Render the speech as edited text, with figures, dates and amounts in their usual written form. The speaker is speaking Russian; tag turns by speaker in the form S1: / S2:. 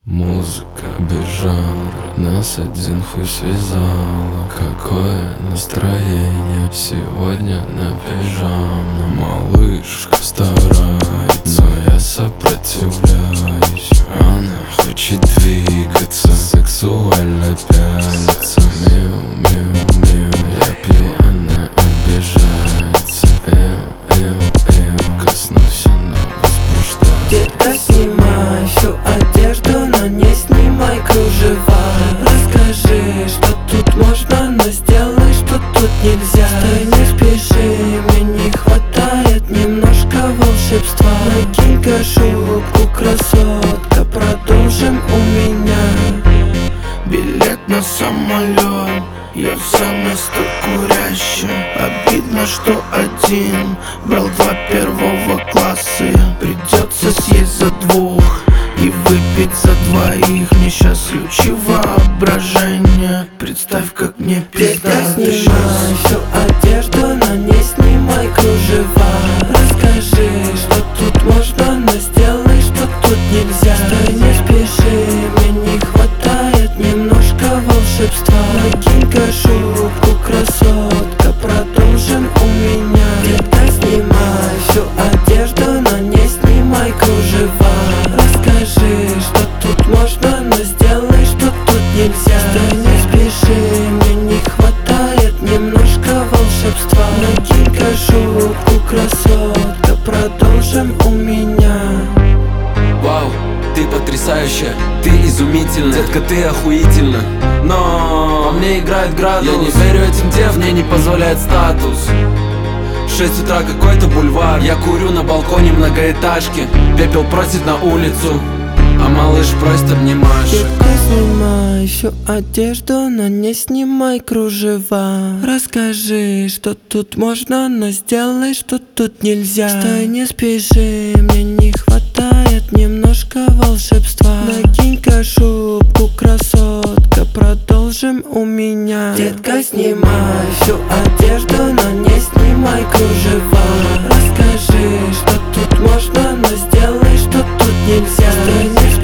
S1: Музыка без жанра, нас один хуй связала. Какое настроение сегодня на пижамном. Малышка старается, но я сопротивляюсь. Она хочет двигаться, сексуально пялится. Миу, миу, миу, я пью, она обижается. Коснусь, она возбуждается.
S2: Детка, снимай всю одежду, но не снимай кружева. Расскажи, что тут можно, но сделай, что тут нельзя. Стой, не спеши, мне не хватает немножко волшебства. Накинь-ка шубку, красотка, продолжим у меня.
S3: Билет на самолет, я взял место курящим. Обидно, что один брал 2 первого класса. Придется съесть за 2 и выпить за 2. Мне сейчас ключи воображения. Представь, как мне пизда.
S2: Детка, снимай всю одежду, но не снимай кружева. Расскажи, что тут можно, но сделай, что тут нельзя. Стой, не спеши, мне не хватает немножко волшебства. Накинь-ка шубку, красотка, продолжим у меня. Детка, снимай всю одежду, но не снимай кружева. Расскажи, что тут можно, но сделай, что тут нельзя. Стой, не спеши, мне не хватает немножко волшебства. Накинь-ка шубку, красотка, продолжим у меня.
S4: Вау, ты потрясающая, ты изумительна. Детка, ты охуительна. Но мне играет градус. Я не верю этим девкам, мне не позволяет статус. 6 утра какой-то бульвар. Я курю на балконе многоэтажки. Пепел просит на улицу, а малыш просит обнимашек.
S2: Детка, снимай всю одежду, но не снимай кружева. Расскажи, что тут можно, но сделай, что тут нельзя. Стой, не спеши, мне не хватает немножко волшебства. Накинь-ка шубку, красотка, продолжим у меня. Детка, снимай всю одежду, но не снимай кружева. Расскажи, что тут можно, но сделай, что тут нельзя. Стой, не